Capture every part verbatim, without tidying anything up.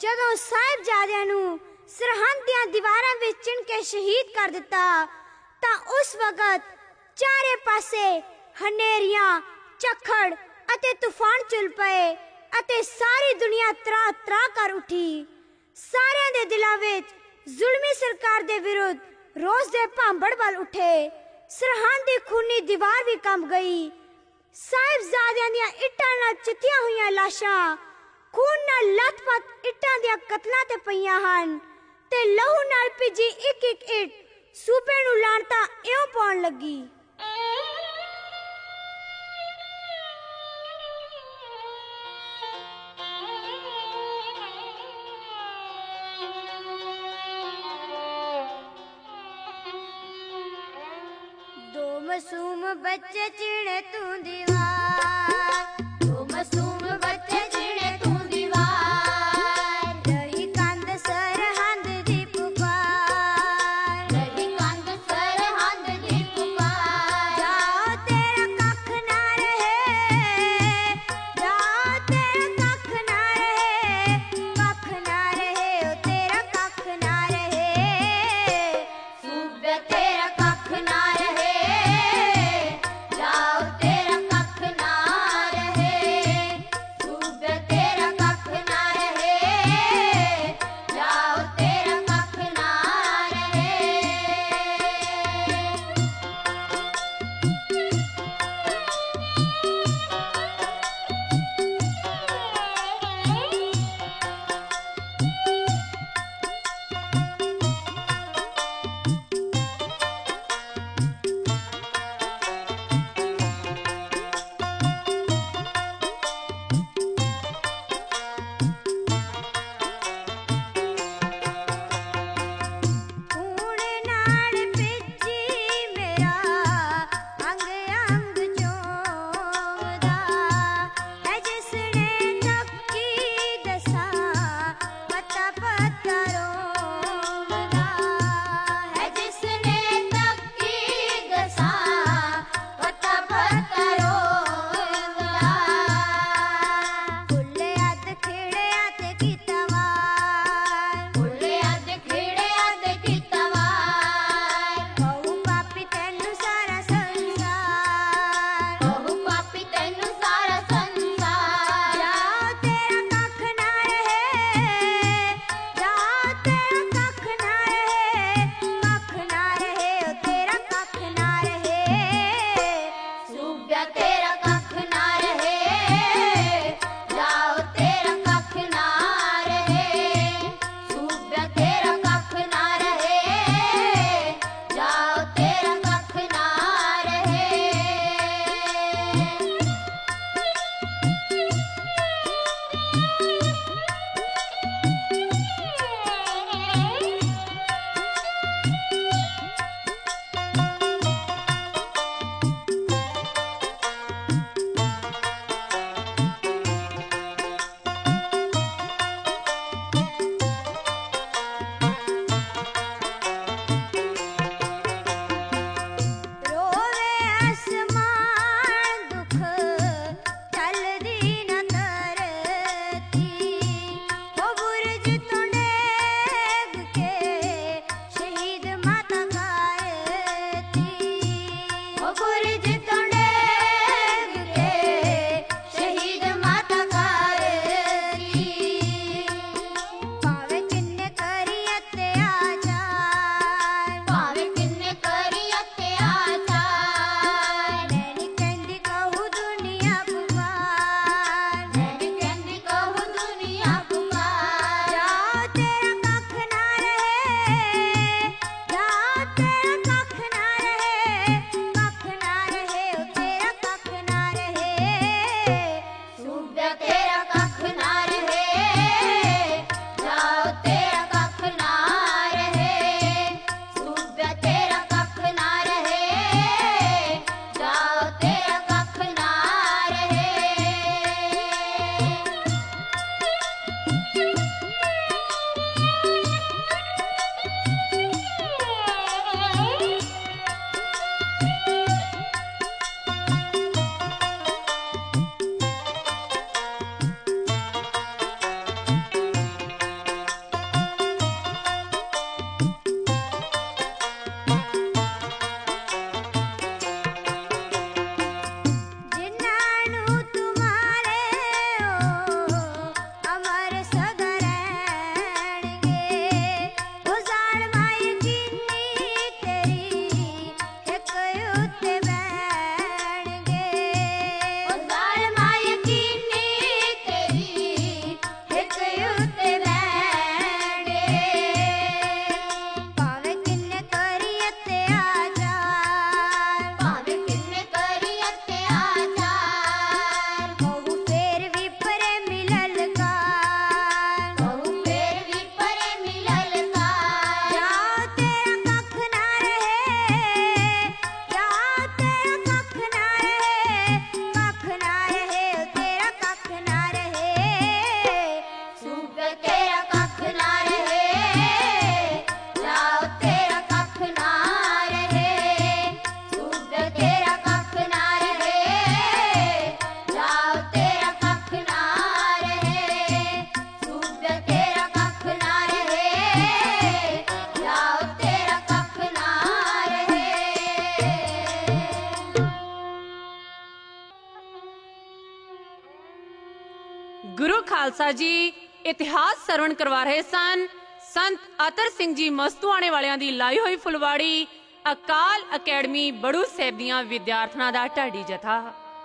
ਜਦੋਂ ਸਾਹਿਬਜ਼ਾਦਿਆਂ ਨੂੰ ਸਰਹੰਦ ਦੀਆਂ ਦੀਵਾਰਾਂ ਵਿੱਚ ਚਿਣ ਕੇ ਸ਼ਹੀਦ ਕਰ ਦਿੱਤਾ ਤਾਂ ਉਸ ਵਕਤ ਚਾਰੇ ਪਾਸੇ ਹਨੇਰੀਆਂ, ਝੱਖੜ ਅਤੇ ਤੂਫਾਨ ਚੁੱਲ ਪਏ ਅਤੇ ਸਾਰੀ ਦੁਨੀਆ ਤਰਾ ਤਰਾ ਕਰ ਉੱਠੀ। ਸਾਰਿਆਂ ਦੇ ਦਿਲਾਂ ਵਿੱਚ ਜ਼ੁਲਮੀ ਸਰਕਾਰ ਦੇ ਵਿਰੁੱਧ ਰੋਸ ਦੇ ਭਾਂਬੜ ਵੱਲ ਉੱਠੇ। ਸਰਹੰਦ ਦੀ ਖੂਨੀ ਦੀਵਾਰ ਵੀ ਕੰਬ ਗਈ। ਸਾਹਿਬਜ਼ਾਦਿਆਂ ਦੀਆਂ ਇੱਟਾਂ ਨਾਲ ਚਿੱਤੀਆਂ ਹੋਈਆਂ ਲਾਸ਼ਾਂ ਖੂਨ ਨਾਲ ਲੱਥ-ਪੱਥ ਇੱਟਾਂ ਦੀਆਂ ਕਤਲਾਂ ਤੇ ਪਈਆਂ ਹਨ ਤੇ ਲਹੂ ਨਾਲ ਭਿੱਜੀ ਇੱਕ ਇੱਕ ਇੱਟ ਸੂਬੇ ਨੂੰ ਲਾਣਤਾਂ ਇਉਂ ਪਾਉਣ ਲੱਗੀ। दो मासूम बच्चे चिड़े तू दीवार, दो मासूम बच्चे चिड़े तू दीवार, रही कंध सरहंद दी पुकार, रही कंध सरहंद दी पुकार। जाओ तेरा कख ना रहे, जाओ तेरा कख ना रहे, कख ना रहे, ओ तेरा कख ना रहे, सूबे तेरा कख ना रहे, जाओ तेरा कख ना रहे। खालसा जी इतिहास सरवण करवा रहे सन। संत अतर सिंह जी मस्तूआणे वालियां दी लाई हुई फुलवाड़ी अकाल अकैडमी बड़ू साहिब दियां विद्यार्थनां दा ढाडी जथा।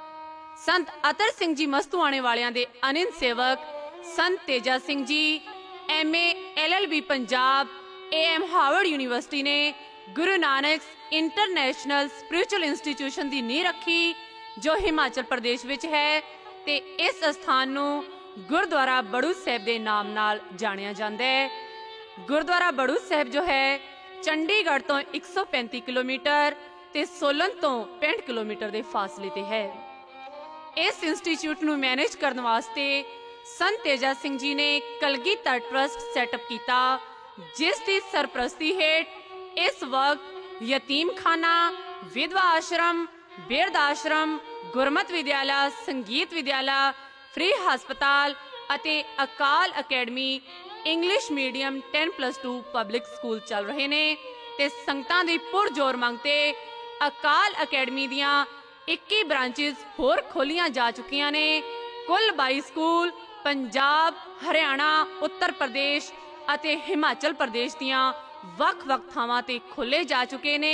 संत अतर सिंह जी मस्तूआणे वालियां दे अनिंद सेवक Sant Teja Singh ji M A L L B Punjab A M Harvard University ने Guru Nanak international spiritual institution की नींह रखी जो हिमाचल प्रदेश विच है ते इस स्थान नूं गुरुद्वारा बड़ू साहिब के नाम नाल जानिया जाता है। गुरुद्वारा बड़ू साहिब जो है चंडीगढ़ तो एक सौ पैंती किलोमीटर ते सोलन तो पैंठ किलोमीटर के फासले ते है। इस इंस्टीट्यूट नूं मैनेज करने वास्ते संत तेजा सिंह जी ने कलगीधर ट्रस्ट सैटअप किया जिस दी सरप्रस्ती हेठ इस वक्त यतीम खाना, विधवा आश्रम, बिरध आश्रम, गुरमत विद्यालय, संगीत विद्यालय, फ्री हस्पताल अते Akal academy English medium ten plus two public school चल रहे ने ते संगतां दी पुरजोर मंग ते अकाल अकैडमी दियां इक्की ब्रांचेस होर खोलियां जा चुकियां ने। कुल बाई स्कूल पंजाब, हरियाणा, उत्तर प्रदेश अते हिमाचल प्रदेश दियां वख-वख थावां ते खोले जा चुके ने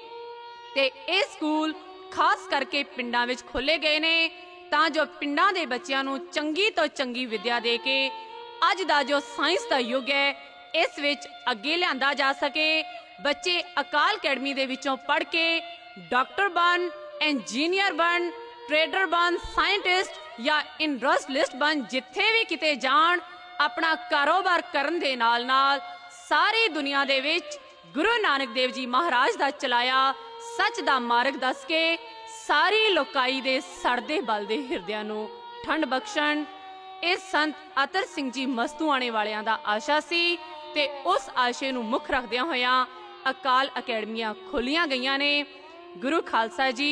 ते ये स्कूल खास करके पिंडां विच खोले गए ने तां जो पिंडां दे बच्चियां नूं चंगी तो चंगी विद्या दे के अज दा जो साइंस दा युग है इस विच अगे लिआंदा जा सके। बच्चे अकाल अकैडमी दे विचों पढ़ के डॉक्टर बन, इंजीनियर बन, ट्रेडर बन, साइंटिस्ट या इंडस्ट्रियलिस्ट बन, जिथे भी किते जाण अपना कारोबार करन दे नाल नाल सारी दुनिया दे विच गुरु नानक देव जी महाराज दा चलाया सच दा मार्ग दस के सारी लोकाई दे सड़दे बलदे हिरदियां नूं ठंड बख्शण। इस संत अतर सिंह जी मस्तूआणे वालियां दा आशा सी ते उस आशे नूं मुख रखदियां होइयां अकाल अकैडमियां खोलियां गईयां ने। गुरु खालसा जी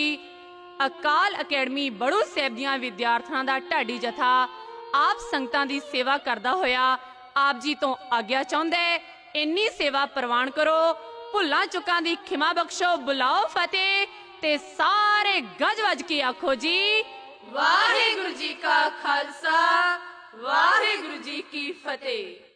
अकाल अकैडमी बड़ू साहिब दियां विद्यार्थनां दा ढाडी जथा आप संगतां दी सेवा करदा होया आप जी तो आग्या चाहुंदा है इन्नी सेवा प्रवान करो। भुल्लां चुकां दी खिमा बख्शो, बुलाओ फतेह ते सारे गज वज के आखो जी वाहिगुरु जी का खालसा वाहिगुरु जी की फतेह।